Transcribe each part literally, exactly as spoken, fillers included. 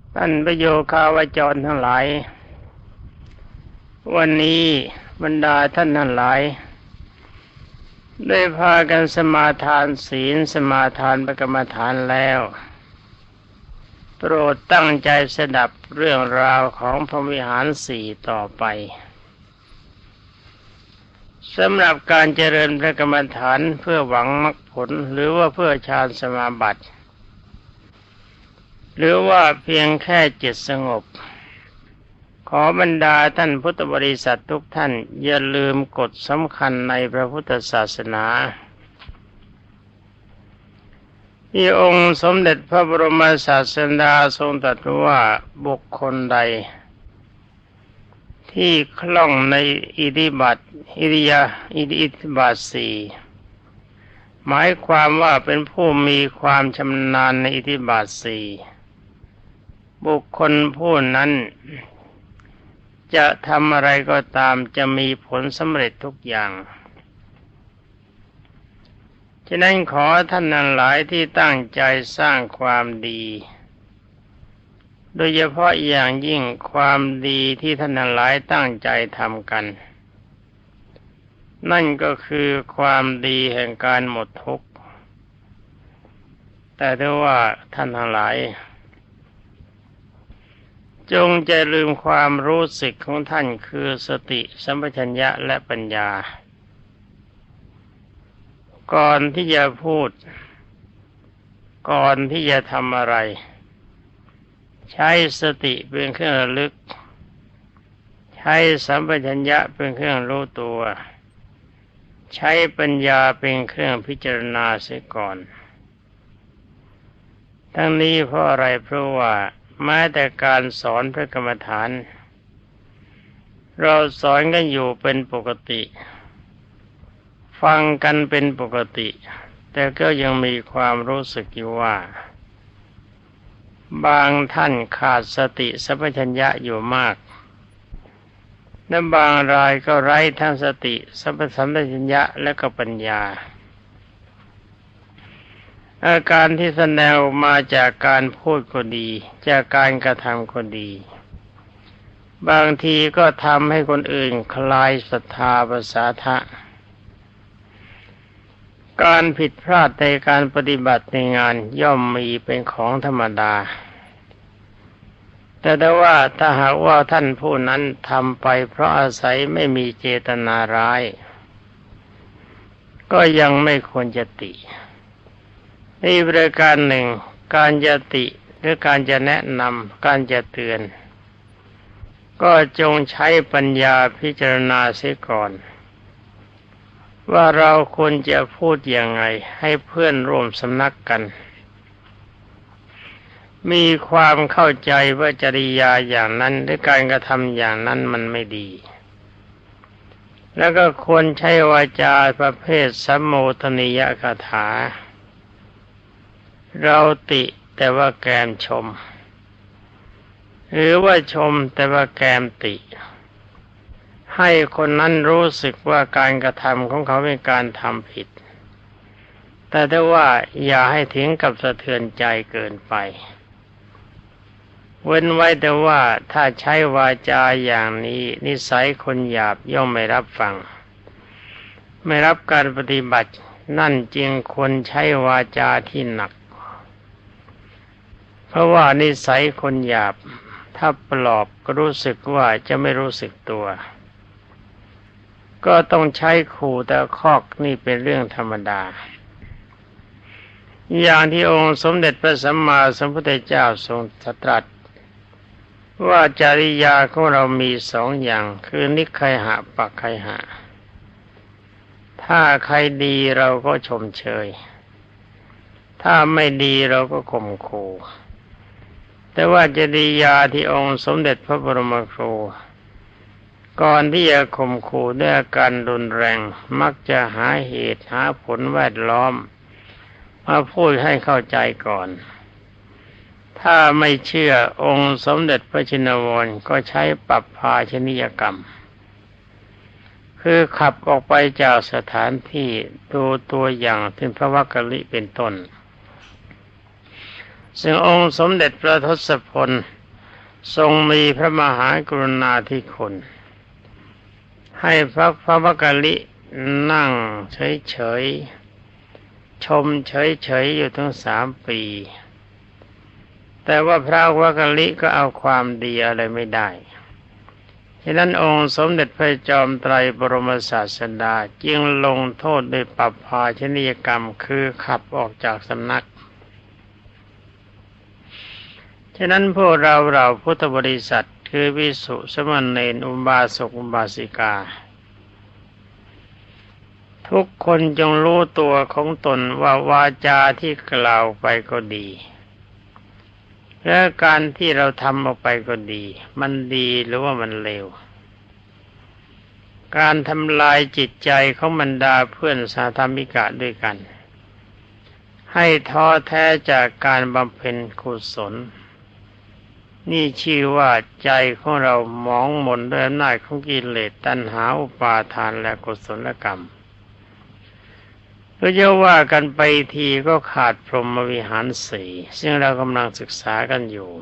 ท่านประโยคาวจรทั้งหลายวันนี้บรรดาท่านทั้งหลายได้พากันสมาทานศีลสมาทานพระกรรมฐานแล้วโปรดตั้งใจสดับเรื่องราวของพรหมวิหารสี่ต่อไปสำหรับการเจริญพระกรรมฐานเพื่อหวังมรรคผลหรือว่าเพื่อฌานสมาบัติหรือว่าเพียงแค่จิตสงบขอบรรดาท่านพุทธบริษัททุกท่านอย่าลืมกฎสำคัญในพระพุทธศาสนาที่องค์สมเด็จพระบรมศาสดาทรงตรัสว่าบุคคลใดที่คล่องในอิทธิบาทอิริยาอิทธิบาทสี่หมายความว่าเป็นผู้มีความชำนาญในอิทธิบาทสี่บุคคลผู้นั้นจะทำอะไรก็ตามจะมีผลสำเร็จทุกอย่างฉะนั้นขอท่านทั้งหลายที่ตั้งใจสร้างความดีโดยเฉพาะอย่างยิ่งความดีที่ท่านทั้งหลายตั้งใจทำกันนั่นก็คือความดีแห่งการหมดทุกข์แต่ถ้าว่าท่านทั้งหลายจงจะลืมความรู้สึกของท่านคือสติสัมปชัญญะและปัญญาก่อนที่จะพูดก่อนที่จะทำอะไรใช้สติเป็นเครื่องระลึกใช้สัมปชัญญะเป็นเครื่องรู้ตัวใช้ปัญญาเป็นเครื่องพิจารณาเสียก่อนทั้งนี้เพราะอะไรเพราะว่าแม้แต่การสอนพระกรรมฐานเราสอนกันอยู่เป็นปกติฟังกันเป็นปกติแต่ก็ยังมีความรู้สึกอยู่ว่าบางท่านขาดสติสัมปชัญญะอยู่มากและบางรายก็ไร้ทั้งสติสัมปชัญญะและก็ปัญญาอาการที่แสดงออกมาจากการพูดก็ดีจากการกระทำก็ดีบางทีก็ทำให้คนอื่นคลายศรัทธาประสาทะการผิดพลาดในการปฏิบัติในงานย่อมมีเป็นของธรรมดาแต่ถ้าว่าถ้าหากว่าท่านผู้นั้นทำไปเพราะอาศัยไม่มีเจตนาร้ายก็ยังไม่ควรจะติอีกประการหนึ่งการจะติหรือการจะแนะนำการจะเตือนก็จงใช้ปัญญาพิจารณาเสียก่อนว่าเราควรจะพูดยังไงให้เพื่อนร่วมสำนักกันมีความเข้าใจว่าจริยาอย่างนั้นหรือการกระทำอย่างนั้นมันไม่ดีแล้วก็ควรใช้วาจาประเภทสัมโมทนิยคถาเราติแต่ว่าแกมชมหรือว่าชมแต่ว่าแกมติให้คนนั้นรู้สึกว่าการกระทำของเขาเป็นการทำผิดแต่ถ้าว่าอย่าให้ถึงกับสะเทือนใจเกินไปเว้นไว้แต่ว่าถ้าใช้วาจาอย่างนี้นิสัยคนหยาบย่อมไม่รับฟังไม่รับการปฏิบัตินั่นจึงควรใช้วาจาที่หนักเพราะว่านิสัยคนหยาบถ้าปลอบก็รู้สึกว่าจะไม่รู้สึกตัวก็ต้องใช้ขู่ตะคอกนี่เป็นเรื่องธรรมดาอย่างที่องค์สมเด็จพระสัมมาสัมพุทธเจ้าทรงตรัสว่าจริยาของเรามีสองอย่างคือนิคยหะปักขัยหะถ้าใครดีเราก็ชมเชยถ้าไม่ดีเราก็ข่มขู่แต่ว่าจริยาที่องค์สมเด็จพระบรมครูก่อนที่จะข่มขู่ด้วยอาการรุนแรงมักจะหาเหตุหาผลแวดล้อมมาพูดให้เข้าใจก่อนถ้าไม่เชื่อองค์สมเด็จพระชินวรก็ใช้ปัปพาชนียกรรมคือขับออกไปจากสถานที่ดูตัวอย่างถึงพระวักกลิเป็นต้นซึ่งองค์สมเด็จพระทศพลทรงมีพระมหากรุณาธิคุณให้พระพระวกลินั่งเฉยๆชมเฉยๆอยู่ถึงสามปีแต่ว่าพระวกลิก็เอาความดีอะไรไม่ได้ฉะนั้นองค์สมเด็จพระจอมไตรบรมศาสดาจึงลงโทษด้วยปัปภาชนียกรรมคือขับออกจากสำนักฉะนั้นพวกเราเราพุทธบริษัทคือภิกษุสมณเณรอุบาสกอุบาสิกาทุกคนจงรู้ตัวของตนว่าวาจาที่กล่าวไปก็ดีและการที่เราทำออกไปก็ดีมันดีหรือว่ามันเลวการทำลายจิตใจของบรรดาเพื่อนสาธมิกะด้วยกันให้ท้อแท้จากการบำเพ็ญกุศลนี่ชื่อว่าใจของเราหมองหม่นด้วยอำนาจของกิเลสตัณหาอุปาทานและกุศลกรรมก็จะว่ากันไปทีก็ขาดพรหมวิหารสี่ซึ่งเรากำลังศึกษากันอยู่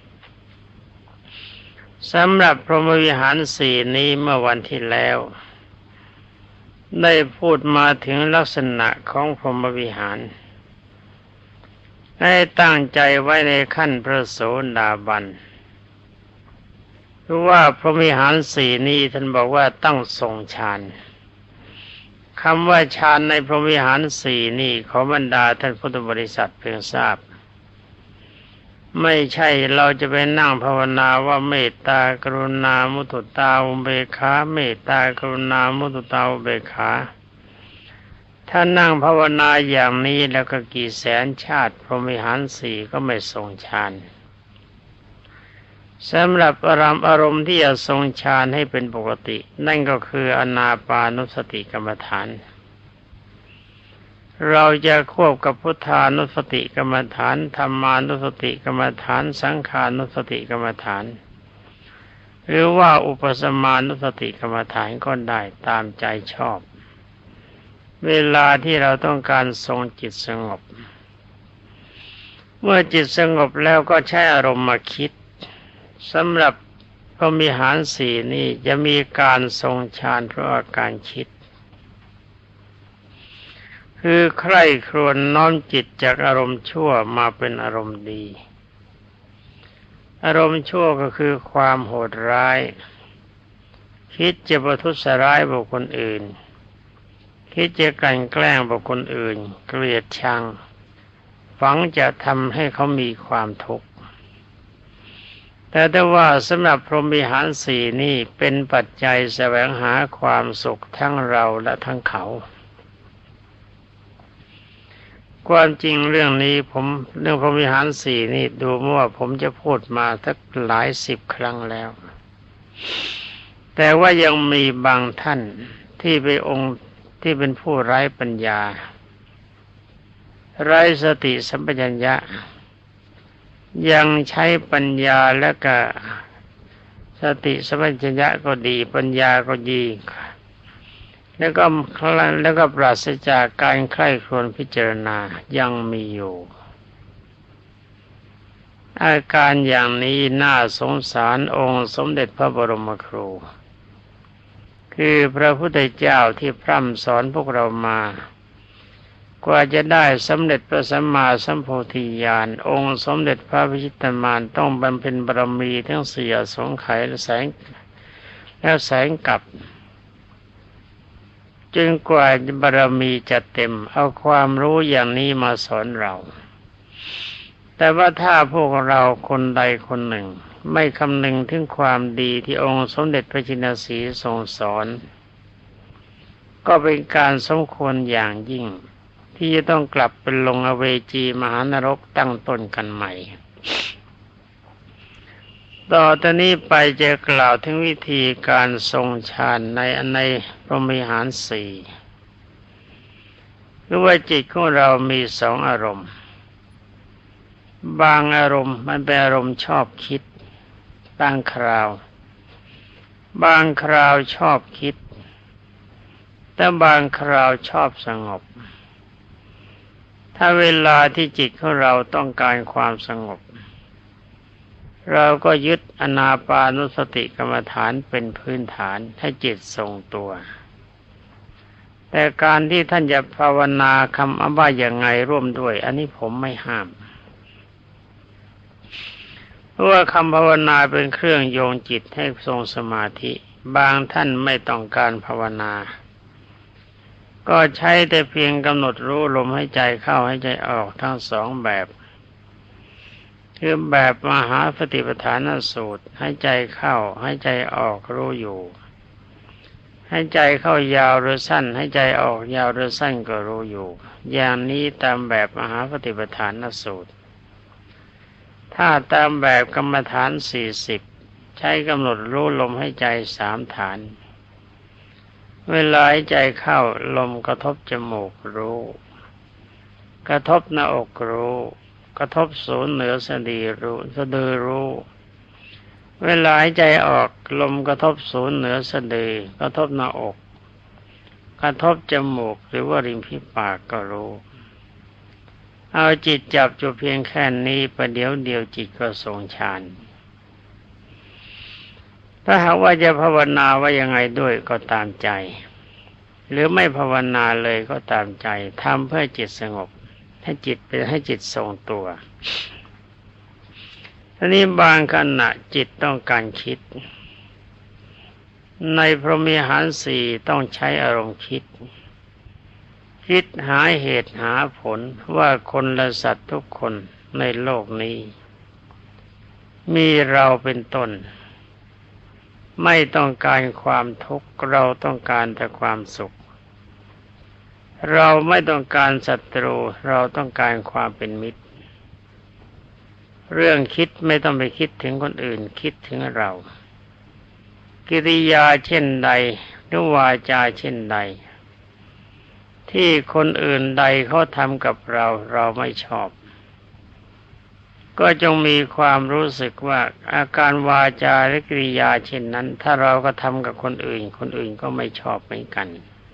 สำหรับพรหมวิหารสี่นี้เมื่อวันที่แล้วได้พูดมาถึงลักษณะของพรหมวิหารให้ตั้งใจไว้ในขั้นพระโสดาบันเพราะว่าพรหมวิหารสี่นี้ท่านบอกว่าต้องทรงฌานคำว่าฌานในพรหมวิหารสี่นี่ขอบรรดาท่านพุทธบริษัทเพียงทราบไม่ใช่เราจะไปนั่งภาวนาว่าเมตตากรุณามุตุตาอุเบกขาเมตตากรุณามุตุตาอุเบกขาถ้านั่งภาวนาอย่างนี้แล้วก็กี่แสนชาติพรหมวิหารสี่ก็ไม่ทรงฌานสำหรับอารมณ์อารมณ์ที่จะทรงฌานให้เป็นปกตินั่นก็คืออานาปานุสติกรรมฐานเราจะควบกับพุทธานุสติกรรมฐานธรรมานุสติกรรมฐานสังขานุสติกรรมฐานหรือว่าอุปสมานุสติกรรมฐานก็ได้ตามใจชอบเวลาที่เราต้องการทรงจิตสงบเมื่อจิตสงบแล้วก็ใช้อารมณ์มาคิดสำหรับพรหมวิหารสี่นี้จะมีการทรงฌานเพราะอาการคิดคือใคร่ครวญน้อมจิตจากอารมณ์ชั่วมาเป็นอารมณ์ดีอารมณ์ชั่วก็คือความโหดร้ายคิดจะประทุษร้ายบุคคลอื่นคิดจะกลั่นแกล้งบุคคลอื่นเกลียดชังฝังจะทำให้เขามีความทุกข์แต่ถ้าว่าสำหรับพรหมวิหารสี่นี่เป็นปัจจัยแสวงหาความสุขทั้งเราและทั้งเขาความจริงเรื่องนี้ผมเรื่องพรหมวิหารสี่นี่ดูเมื่อว่าผมจะพูดมาสักหลายสิบครั้งแล้วแต่ว่ายังมีบางท่านที่เป็นองค์ที่เป็นผู้ไร้ปัญญาไร้สติสัมปชัญญะยังใช้ปัญญาและก็สติสัมปชัญญะก็ดีปัญญาก็ดีแล้วก็แล้วก็ปราศจากการใคร่ครวญพิจารณายังมีอยู่อาการอย่างนี้น่าสงสารองค์สมเด็จพระบรมครูคือพระพุทธเจ้าที่พร่ำสอนพวกเรามากว่าจะได้สำเร็จพระสัมมาสัมโพธิญาณองค์สมเด็จพระพิชิตมารต้องบำเพ็ญบารมีทั้งสี่อสงไขยและแสงและแสงกับจนกว่าบารมีจะเต็มเอาความรู้อย่างนี้มาสอนเราแต่ว่าถ้าพวกเราคนใดคนหนึ่งไม่คำนึงถึงความดีที่องค์สมเด็จพระจินสีทรงสอนก็เป็นการสมควรอย่างยิ่งที่จะต้องกลับเป็นลงอเวจีมหานรกตั้งต้นกันใหม่ต่อตอนนี้ไปจะกล่าวถึงวิธีการทรงฌานในในพรหมวิหารสี่หรือว่าจิตของเรามีสองอารมณ์บางอารมณ์มันเป็นอารมณ์ชอบคิดบางคราวบางคราวชอบคิดแต่บางคราวชอบสงบถ้าเวลาที่จิตของเราต้องการความสงบเราก็ยึดอานาปานุสติกรรมฐานเป็นพื้นฐานให้จิตทรงตัวแต่การที่ท่านจะภาวนาคำว่าอย่างไงร่วมด้วยอันนี้ผมไม่ห้ามเพราะว่าคำภาวนาเป็นเครื่องโยงจิตให้ทรงสมาธิบางท่านไม่ต้องการภาวนาก็ใช้แต่เพียงกำหนดรู้ลมหายใจเข้าหายใจออกทั้งสองแบบคือแบบมหาสติปัฏฐานสูตรหายใจเข้าหายใจออกรู้อยู่หายใจเข้ายาวหรือสั้นหายใจออกยาวหรือสั้นก็รู้อยู่อย่างนี้ตามแบบมหาสติปัฏฐานสูตรถ้าตามแบบกรรมฐานสี่สิบใช้กำหนดรู้ลมหายใจสามฐานเวลาหายใจเข้าลมกระทบจมูกรู้กระทบหน้าอกรู้กระทบศูนย์เหนือสะดือรู้สะดือรู้เวลาหายใจออกลมกระทบศูนย์เหนือสะดือกระทบหน้าอกกระทบจมูกหรือว่าริมฝีปากก็รู้เอาจิตจับอยู่เพียงแค่นี้ประเดี๋ยวเดียวจิตก็ทรงฌานถ้าหากว่าจะภาวนาว่ายังไงด้วยก็ตามใจหรือไม่ภาวนาเลยก็ตามใจทำเพื่อจิตสงบให้จิตเป็นให้จิตทรงตัวทีนี้บางขณะจิตต้องการคิดในพรหมิหารสี่ต้องใช้อารมณ์คิดคิดหาเหตุหาผลว่าคนและสัตว์ทุกคนในโลกนี้มีเราเป็นต้นไม่ต้องการความทุกข์เราต้องการแต่ความสุขเราไม่ต้องการศัตรูเราต้องการความเป็นมิตรเรื่องคิดไม่ต้องไปคิดถึงคนอื่นคิดถึงเรากิริยาเช่นใดหรือวาจาเช่นใดที่คนอื่นใดเขาทำกับเราเราไม่ชอบก็จงมีความรู้สึกว่าอาการวาจาและกิริยาเช่นนั้นถ้าเราก็ทำกับคนอื่นคนอื่นก็ไม่ชอบเหมือนกัน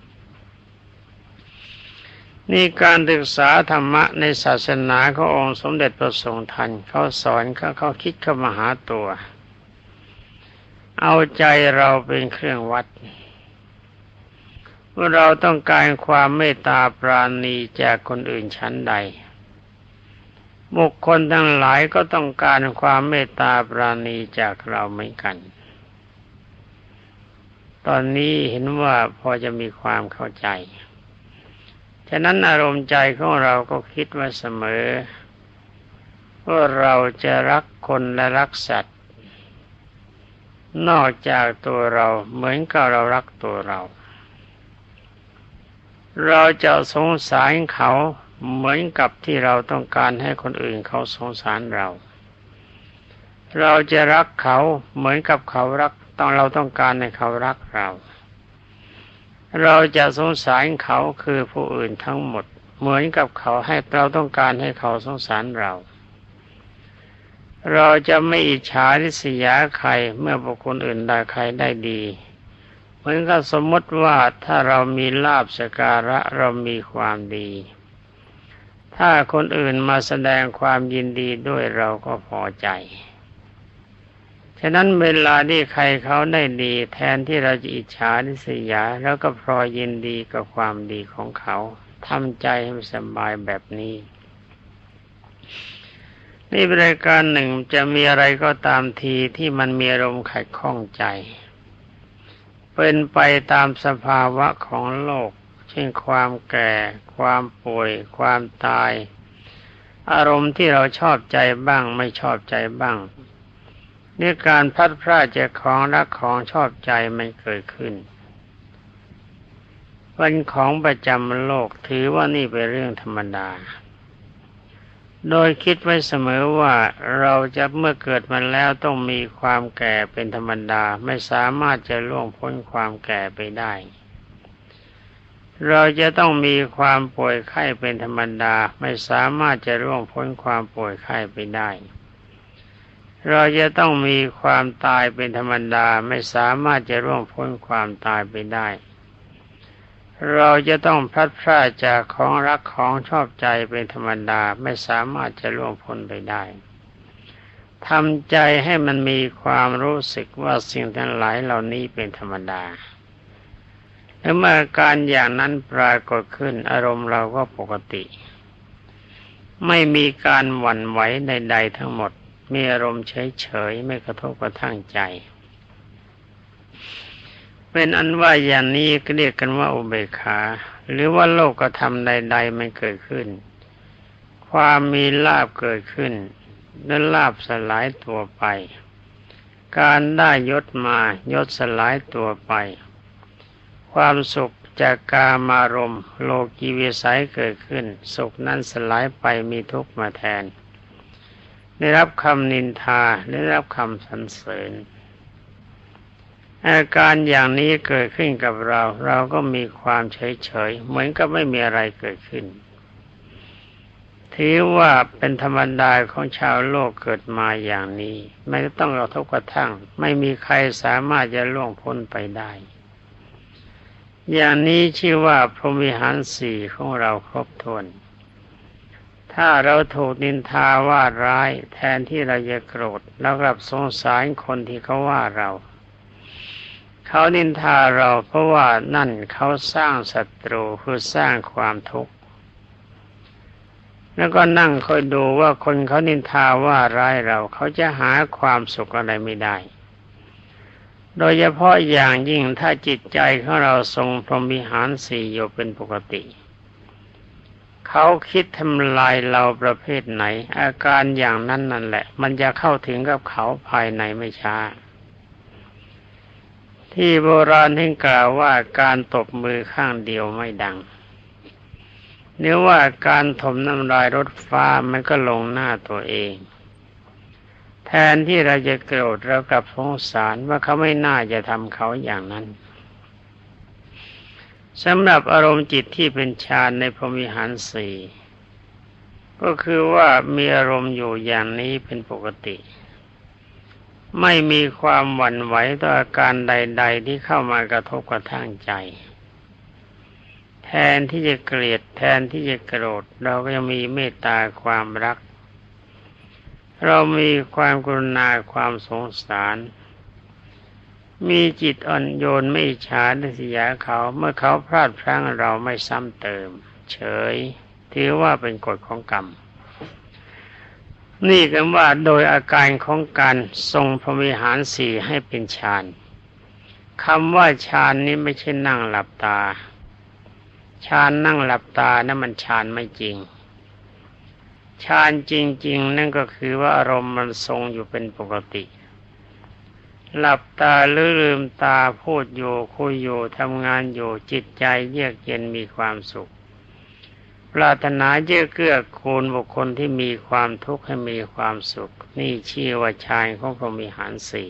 นี่การศึกษาธรรมะในศาสนาขององค์สมเด็จพระทรงทันเขาสอนเขาเขาคิดเข้ามาหาตัวเอาใจเราเป็นเครื่องวัดว่าเราต้องการความเมตตาปราณีจากคนอื่นชั้นใดบุคคลทั้งหลายก็ต้องการความเมตตาปราณีจากเราเหมือนกันตอนนี้เห็นว่าพอจะมีความเข้าใจฉะนั้นอารมณ์ใจของเราก็คิดไว้เสมอว่าเราจะรักคนและรักสัตว์นอกจากตัวเราเหมือนกับเรารักตัวเราเราจะสงสารเขาเหมือนกับที่เราต้องการให้คนอื่นเขาสงสารเราเราจะรักเขาเหมือนกับเขารักต้องเราต้องการให้เขารักเราเราจะสงสารเขาคือผู้อื่นทั้งหมดเหมือนกับเขาให้เราต้องการให้เขาสงสารเราเราจะไม่อิจฉาริษยาใครเมื่อบุคคลอื่นใดใครได้ดีเหมือนกับสมมติว่าถ้าเรามีลาภสักการะเรามีความดีถ้าคนอื่นมาแสดงความยินดีด้วยเราก็พอใจฉะนั้นเวลาที่ใครเขาได้ดีแทนที่เราจะอิจฉาริษยาแล้วก็พลอยยินดีกับความดีของเขาทำใจให้สบายแบบนี้นี่เป็นรายการหนึ่งจะมีอะไรก็ตามทีที่มันมีอารมณ์ขัดข้องใจเป็นไปตามสภาวะของโลกเช่นความแก่ความป่วยความตายอารมณ์ที่เราชอบใจบ้างไม่ชอบใจบ้างนี่การพลัดพรากจากของรักของชอบใจมันเกิดขึ้นเป็นของประจำโลกถือว่านี่เป็นเรื่องธรรมดาโดยคิดไว้เสมอว่าเราจะเมื่อเกิดมาแล้วต้องมีความแก่เป็นธรรมดาไม่สามารถจะล่วงพ้นความแก่ไปได้เราจะต้องมีความป่วยไข้เป็นธรรมดาไม่สามารถจะล่วงพ้นความป่วยไข้ไปได้เราจะต้องมีความตายเป็นธรรมดาไม่สามารถจะล่วงพ้นความตายไปได้เราจะต้องพลัดพรากจากของรักของชอบใจเป็นธรรมดาไม่สามารถจะล่วงพ้นไปได้ทำใจให้มันมีความรู้สึกว่าสิ่งทั้งหลายเหล่านี้เป็นธรรมดาและเมื่ออาการอย่างนั้นปรากฏขึ้นอารมณ์เราก็ปกติไม่มีการหวั่นไหวใดๆทั้งหมดมีอารมณ์เฉยๆไม่กระทบกระทั่งใจเป็นอันว่าอย่างนี้ก็เรียกกันว่าอุเบกขาหรือว่าโลกธรรมใดๆมันเกิดขึ้นความมีลาภเกิดขึ้นและลาภสลายตัวไปการได้ยศมายศสลายตัวไปความสุขจากกามารมณ์โลกีวิสัยเกิดขึ้นสุขนั้นสลายไปมีทุกข์มาแทนได้รับคำนินทาได้รับคำสรรเสริญอาการอย่างนี้เกิดขึ้นกับเราเราก็มีความเฉยๆเหมือนกับไม่มีอะไรเกิดขึ้นถือว่าเป็นธรรมดาของชาวโลกเกิดมาอย่างนี้ไม่ต้องกระทบกระทั่งไม่มีใครสามารถจะล่วงพ้นไปได้อย่างนี้ชื่อว่าพรหมวิหารสี่ของเราครบถ้วนถ้าเราถูกนินทาว่าร้ายแทนที่เราจะโกรธเรากลับสงสารคนที่เขาว่าเราเขานินทาเราเพราะว่านั่นเขาสร้างศัตรูคือสร้างความทุกข์แล้วก็นั่งคอยดูว่าคนเขานินทาว่าร้ายเราเขาจะหาความสุขอะไรไม่ได้โดยเฉพาะอย่างยิ่งถ้าจิตใจของเราทรงพรหมวิหารสี่อยู่เป็นปกติเขาคิดทำลายเราประเภทไหนอาการอย่างนั้นนั่นแหละมันจะเข้าถึงกับเขาภายในไม่ช้าที่โบราณท่านกล่าวว่าการตบมือข้างเดียวไม่ดังหรือว่าการถมน้ำลายรถฟ้ามันก็ลงหน้าตัวเองแทนที่เราจะโกรธเรากลับสงสารว่าเขาไม่น่าจะทำเขาอย่างนั้นสำหรับอารมณ์จิตที่เป็นฌานในพรหมวิหารสี่ก็คือว่ามีอารมณ์อยู่อย่างนี้เป็นปกติไม่มีความหวั่นไหวต่ออาการใดๆที่เข้ามากระทบกระทั่งใจแทนที่จะเกลียดแทนที่จะโกรธเราก็ยังมีเมตตาความรักเรามีความกรุณาความสงสารมีจิตอ่อนโยนไม่อิจฉาริษยาเขาเมื่อเขาพลาดพลั้งเราไม่ซ้ำเติมเฉยถือว่าเป็นกฎของกรรมนี่กันว่าโดยอาการของการทรงพรหมวิหารสี่ให้เป็นฌานคำว่าฌานนี้ไม่ใช่นั่งหลับตาฌานนั่งหลับตานั่นมันฌานไม่จริงฌานจริงๆนั่นก็คือว่าอารมณ์มันทรงอยู่เป็นปกติหลับตาหรือลืมตาพูดอยู่คุยอยู่ทำงานอยู่จิตใจเยือกเย็นมีความสุขปรารถนาเยือกเกื้อกูลบุคคลที่มีความทุกข์ให้มีความสุขนี่ชื่อว่าฌานของพรหมวิหารสี่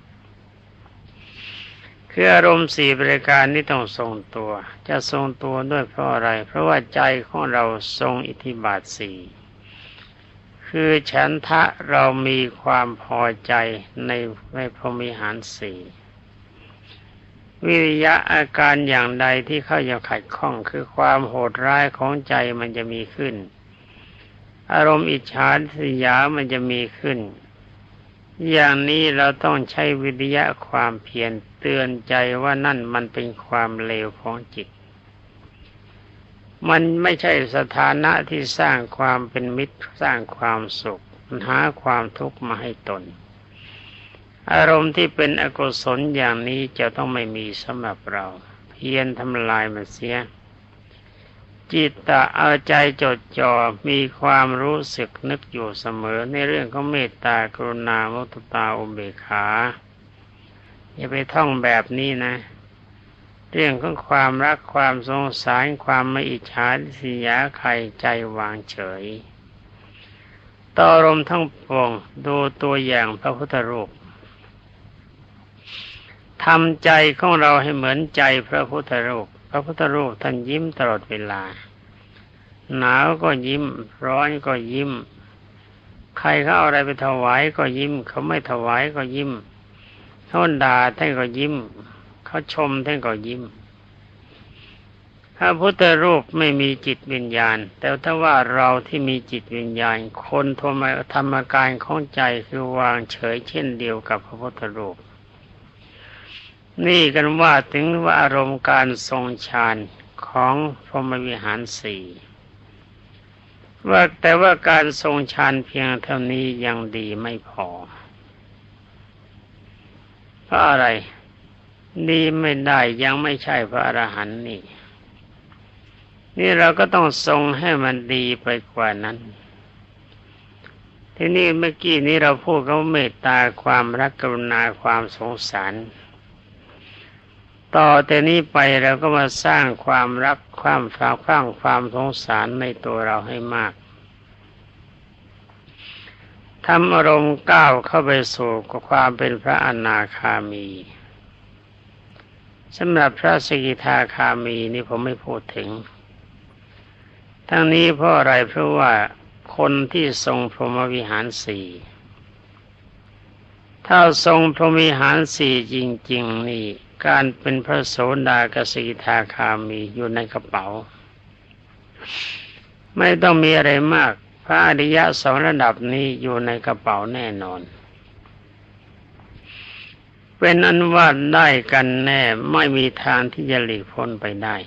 คืออารมณ์สี่ประการนี้ต้องทรงตัวจะทรงตัวด้วยเพราะอะไรเพราะว่าใจของเราทรงอิทธิบาทสี่คือฉันทะเรามีความพอใจในในพรหมวิหารสี่วิริยะอาการอย่างใดที่เข้าจะขัดข้องคือความโหดร้ายของใจมันจะมีขึ้นอารมณ์อิจฉาริษยามันจะมีขึ้นอย่างนี้เราต้องใช้วิริยะความเพียรเตือนใจว่านั่นมันเป็นความเลวของจิตมันไม่ใช่สถานะที่สร้างความเป็นมิตรสร้างความสุขมันหาความทุกข์มาให้ตนอารมณ์ที่เป็นอกุศลอย่างนี้จะต้องไม่มีสำหรับเราเพียรทำลายมันเสียจิตตะเอาใจจดจ่อมีความรู้สึกนึกอยู่เสมอในเรื่องของเมตตากรุณามุทิตาอุเบกขาอย่าไปท่องแบบนี้นะเรื่องของความรักความสงสารความไม่อิจฉาริษยาใครใจวางเฉยต่ออารมณ์ทั้งปวงดูตัวอย่างพระพุทธรูปทำใจของเราให้เหมือนใจพระพุทธรูปพระพุทธรูปท่านยิ้มตลอดเวลาหนาวก็ยิ้มร้อนก็ยิ้มใครเขาเอาอะไรไปถวายก็ยิ้มเขาไม่ถวายก็ยิ้มเขาด่าท่านก็ยิ้มเขาชมท่านก็ยิ้มพระพุทธรูปไม่มีจิตวิญญาณแต่ถ้าว่าเราที่มีจิตวิญญาณคนธรรมธรรมกายของใจคือวางเฉยเช่นเดียวกับพระพุทธรูปนี่กันว่าถึงว่าอารมณ์การทรงฌานของพรหมวิหารสี่ว่าแต่ว่าการทรงฌานเพียงเท่านี้ยังดีไม่พอเพราะอะไรดีไม่ได้ยังไม่ใช่พระอรหันต์นี่นี่เราก็ต้องทรงให้มันดีไปกว่านั้นที่นี่เมื่อกี้นี้เราพูดเขาเมตตาความรักกรุณาความสงสารต่อแต่นี้ไปเราก็มาสร้างความรักความฝากความความสงสารในตัวเราให้มากทำอารมณ์ก้าวเข้าไปสู่ความเป็นพระอนาคามีสำหรับพระสกิทาคามีนี่ผมไม่พูดถึงทั้งนี้เพราะอะไรเพราะว่าคนที่ทรงพรหมวิหารสี่ถ้าทรงพรหมวิหารสี่จริงๆนี่การเป็นพระโสดากับสกิทาคามีอยู่ในกระเป๋าไม่ต้องมีอะไรมากพระอริยะสองระดับนี้อยู่ในกระเป๋าแน่นอนเป็นอันว่าได้กันแน่ไม่มีทางที่จะหลีกพ้นไปได้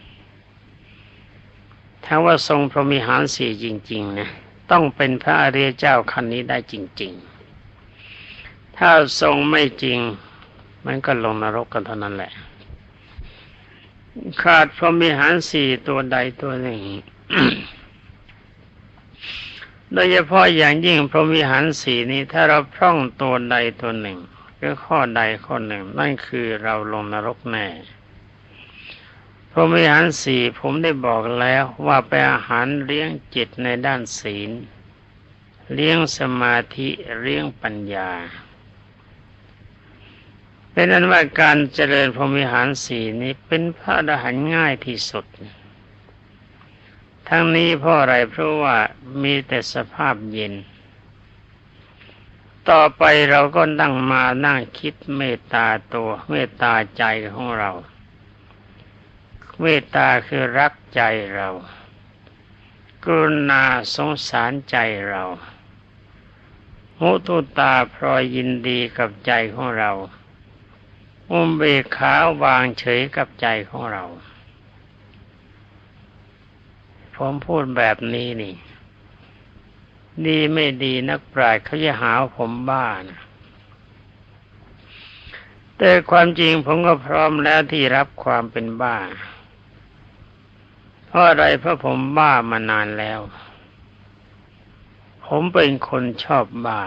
ถ้าว่าทรงพรหมวิหารสี่จริงๆนะต้องเป็นพระอริยเจ้าขั้นนี้ได้จริงๆถ้าทรงไม่จริงมันก็ลงนรกกันเท่านั้นแหละขาดพรหมวิหารสี่ตัวใดตัวหนึ่ง โดยเฉพาะอย่างยิ่งพรหมวิหารสี่นี้ถ้าเราพร่องตัวใดตัวหนึ่งหรือข้อใดข้อหนึ่งนั่นคือเราลงนรกแน่พรหมวิหารสี่ผมได้บอกแล้วว่าเป็นอาหารเลี้ยงจิตในด้านศีลเลี้ยงสมาธิเลี้ยงปัญญาเป็นอันว่าการเจริญพรหมวิหารสี่นี้เป็นพระอรหันต์ง่ายที่สุดทั้งนี้เพราะอะไรเพราะว่ามีแต่สภาพเย็นต่อไปเราก็นั่งมานั่งคิดเมตตาตัวเมตตาใจของเราเมตตาคือรักใจเรากรุณาสงสารใจเรามุตุตาพลอยยินดีกับใจของเราอุเบกขาวางเฉยกับใจของเราผมพูดแบบนี้นี่ดีไม่ดีนักปราชญ์เขาจะหาผมบ้านะแต่ความจริงผมก็พร้อมแล้วที่รับความเป็นบ้าเพราะอะไรเพราะผมบ้ามานานแล้วผมเป็นคนชอบบ้า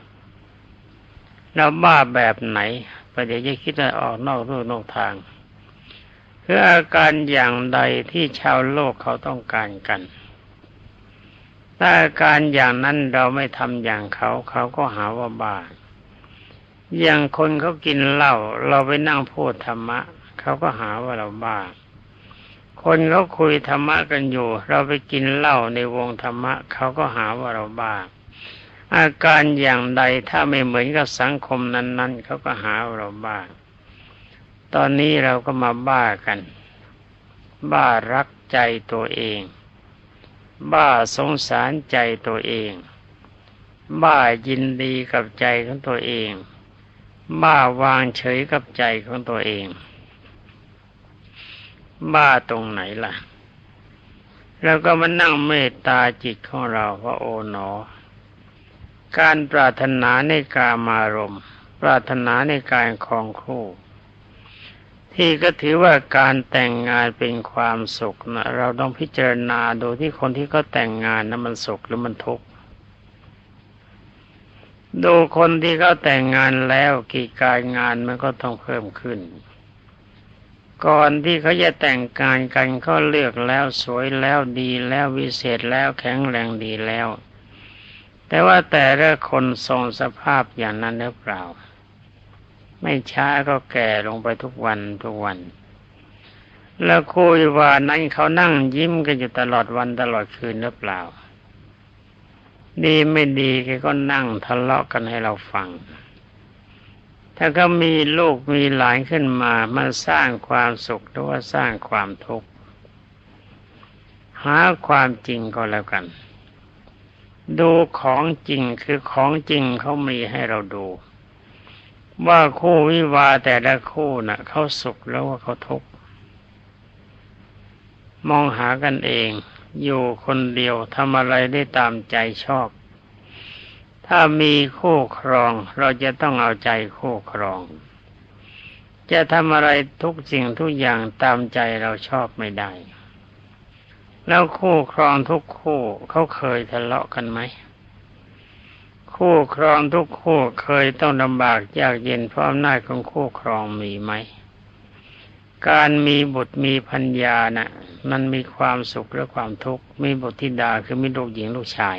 แล้วบ้าแบบไหนประเดี๋ยวจะคิดว่าออกนอกรูนอกทางคืออาการอย่างใดที่ชาวโลกเขาต้องการกันถ้าอาการอย่างนั้นเราไม่ทำอย่างเขาเขาก็หาว่าบ้าอย่างคนเขากินเหล้าเราไปนั่งพูดธรรมะเขาก็หาว่าเราบ้าคนเขาคุยธรรมะกันอยู่เราไปกินเหล้าในวงธรรมะเขาก็หาว่าเราบ้าอาการอย่างใดถ้าไม่เหมือนกับสังคมนั้นๆเขาก็หาว่าเราบ้าตอนนี้เราก็มาบ้ากันบ้ารักใจตัวเองบ้าสงสารใจตัวเองบ้ายินดีกับใจของตัวเองบ้าวางเฉยกับใจของตัวเองบ้าตรงไหนล่ะแล้วก็มานั่งเมตตาจิตของเราว่าโอ๋หนอการปรารถนาในกามารมณ์ปรารถนาในการครองคู่ที่ก็ถือว่าการแต่งงานเป็นความสุขนะเราต้องพิจารณาดูที่คนที่เขาแต่งงานนั้นมันสุขหรือมันทุกข์ดูคนที่เขาแต่งงานแล้วกิจการงานมันก็ต้องเพิ่มขึ้นก่อนที่เขาจะแต่งงานกันเขาเลือกแล้วสวยแล้วดีแล้ววิเศษแล้วแข็งแรงดีแล้วแต่ว่าแต่ละคนทรงสภาพอย่างนั้นหรือเปล่าไม่ช้าก็แก่ลงไปทุกวันทุกวันแล้วคุยว่านั้นเขานั่งยิ้มกันอยู่ตลอดวันตลอดคืนหรือเปล่าดีไม่ดีแกก็นั่งทะเลาะกันให้เราฟังถ้าเขามีลูกมีหลานขึ้นมามันสร้างความสุขหรือว่าสร้างความทุกข์หาความจริงก็แล้วกันดูของจริงคือของจริงเขามีให้เราดูว่าคู่วิวาห์แต่ละคู่น่ะเขาสุขแล้วว่าเขาทุกข์มองหากันเองอยู่คนเดียวทำอะไรได้ตามใจชอบถ้ามีคู่ครองเราจะต้องเอาใจคู่ครองจะทำอะไรทุกสิ่งทุกอย่างตามใจเราชอบไม่ได้แล้วคู่ครองทุกคู่เขาเคยทะเลาะกันไหมคู่ครองทุกคู่เคยต้องลำบากยากเย็นเพราะอำนาจของคู่ครองมีไหมการมีบุตรมีภรรยาน่ะมันมีความสุขและความทุกข์มีบุตรธิดาคือมีลูกหญิงลูกชาย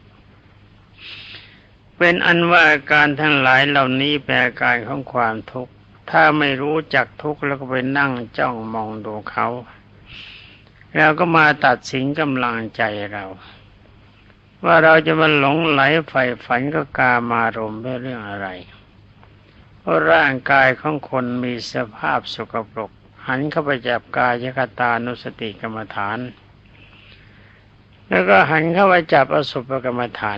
เป็นอันว่าอาการทั้งหลายเหล่านี้เป็นอาการของความทุกข์ถ้าไม่รู้จักทุกข์แล้วก็ไปนั่งจ้องมองดูเขาแล้วก็มาตัดสินกำลังใจเราว่าเราจะมาหลงไหลใฝ่ฝันกับกามารมณ์ด้วยเรื่องอะไรเพราะร่างกายของคนมีสภาพสกปรกหันเข้าไปจับกายคตานุสติกรรมฐานแล้วก็หันเข้าไปจับอสุภกรรมฐาน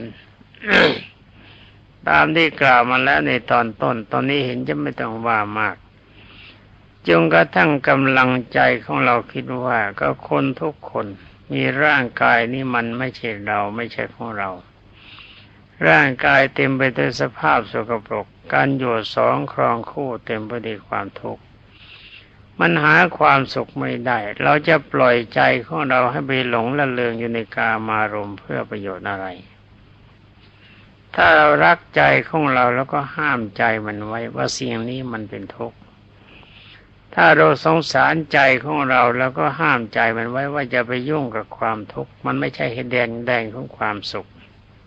ตามที่กล่าวมาแล้วในตอนต้นตอนนี้เห็นจะไม่ต้องว่ามากจนกระทั่งกำลังใจของเราคิดว่าก็คนทุกคนมีร่างกายนี้มันไม่ใช่เราไม่ใช่ของเราร่างกายเต็มไปด้วยสภาพสกปรกการอยู่สองครองคู่เต็มไปด้วยความทุกข์มันหาความสุขไม่ได้เราจะปล่อยใจของเราให้ไปหลงละเลงอยู่ในกามารมณ์เพื่อประโยชน์อะไรถ้าเรารักใจของเราแล้วก็ห้ามใจมันไว้ว่าสิ่งนี้มันเป็นทุกข์ถ้าเราสงสารใจของเราแล้วก็ห้ามใจมันไว้ว่าจะไปยุ่งกับความทุกข์มันไม่ใช่แดนแดงของความสุข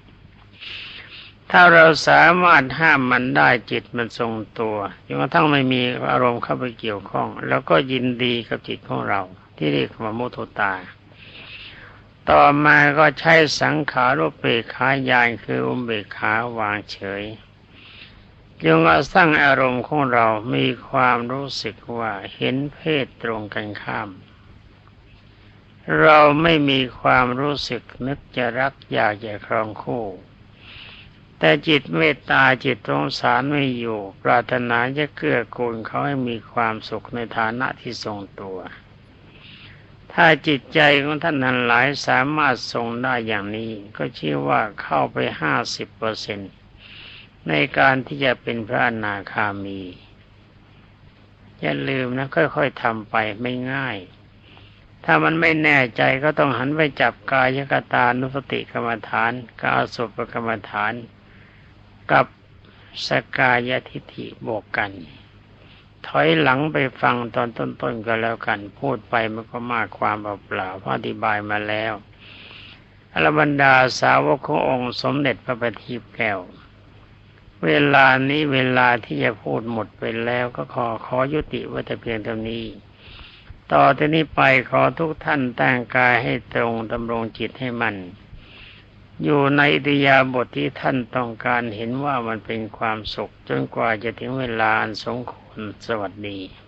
ถ้าเราสามารถห้ามมันได้จิตมันทรงตัวจนกระทั่งไม่มีอารมณ์เข้าไปเกี่ยวข้องแล้วก็ยินดีกับจิตของเราที่เรียกว่ามุทุตาต่อมาก็ใช้สังขารอุเบกขาญาณคืออุเบกขาวางเฉยจงเอาสร้างอารมณ์ของเรามีความรู้สึกว่าเห็นเพศตรงกันข้ามเราไม่มีความรู้สึกนึกจะรักอยากจะครองคู่แต่จิตเมตตาจิตสงสารไม่อยู่ปรารถนาจะเกื้อกูลเขาให้มีความสุขในฐานะที่ทรงตัวถ้าจิตใจของท่านทั้งหลายสามารถทรงได้อย่างนี้ก็ชื่อว่าเข้าไป ห้าสิบเปอร์เซ็นต์ ในการที่จะเป็นพระอนาคามีอย่าลืมนะค่อยๆทำไปไม่ง่ายถ้ามันไม่แน่ใจก็ต้องหันไปจับกายคตานุสติกรรมฐานกับอสุภกรรมฐานกับสกายทิฏฐิบวกกันถอยหลังไปฟังตอนต้นๆก็แล้วกันพูดไปมันก็มากความเปล่าๆเพราะอธิบายมาแล้วอรบรรดาสาวกขององค์สมเด็จพระบัณฑิตแก้วเวลานี้เวลาที่จะพูดหมดไปแล้วก็ขอขอยุติไว้แต่เพียงเท่านี้ต่อจากนี้ไปขอทุกท่านตั้งกายให้ตรงดำรงจิตให้มั่นอยู่ในอิริยาบถที่ท่านต้องการเห็นว่ามันเป็นความสุขจนกว่าจะถึงเวลาอันสมควรสวัสดี